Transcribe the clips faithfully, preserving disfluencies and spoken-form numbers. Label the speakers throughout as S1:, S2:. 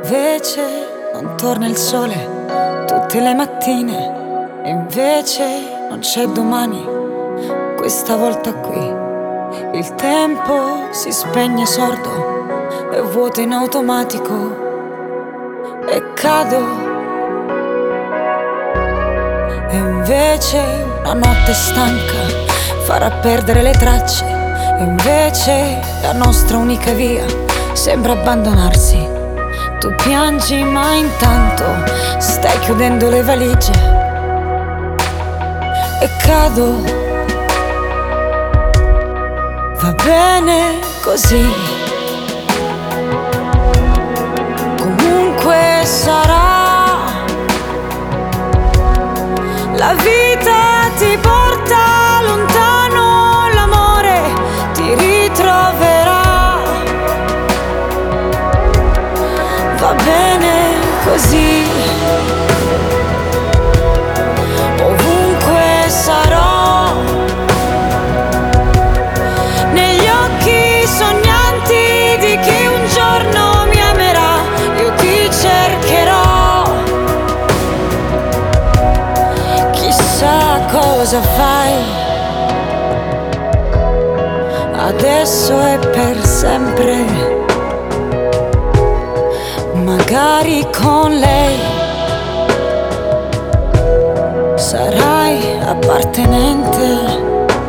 S1: invece non torna il sole tutte le mattine, e invece non c'è domani, questa volta qui il tempo si spegne sordo, è vuoto in automatico e cado. E invece una notte stanca farà perdere le tracce, e invece la nostra unica via sembra abbandonarsi. Tu piangi ma intanto stai chiudendo le valigie e cado. Va bene così, comunque sarà, la vita ti porta lontano, l'amore ti ritroverà. Va bene così, ovunque sarò, negli occhi sognanti di chi un giorno mi amerà, io ti cercherò. Chissà cosa fai, adesso è per sempre, magari con lei sarai appartenente.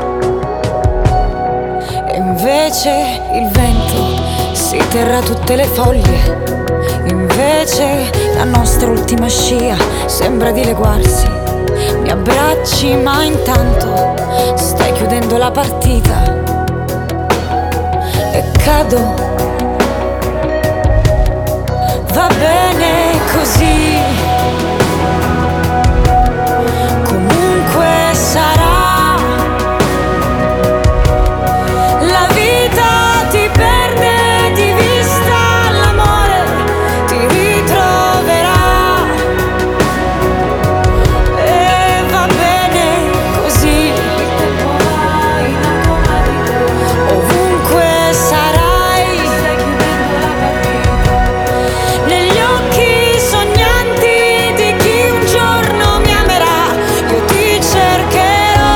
S1: E invece il vento si terrà tutte le foglie, invece la nostra ultima scia sembra dileguarsi. Mi abbracci ma intanto stai chiudendo la partita e cado. Va bene così, comunque sarà, la vita ti perde di vista, l'amore ti ritroverà. E va bene così, ovunque sarai, negli occhi sognanti di chi un giorno mi amerà, io ti cercherò.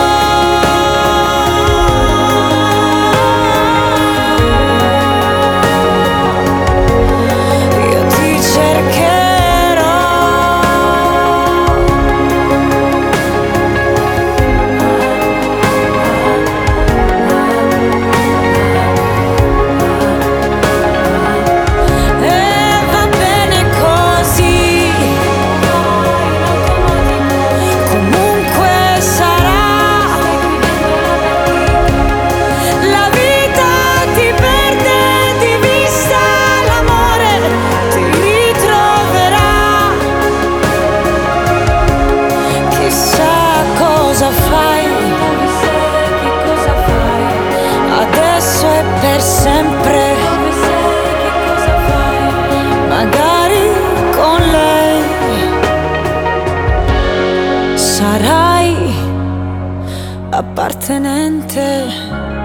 S1: Io ti cercherò. E va bene così, comunque sarà, la vita ti perde di vista, l'amore ti ritroverà. Chissà cosa fai, adesso è per sempre, magari con lei sarai appartenente.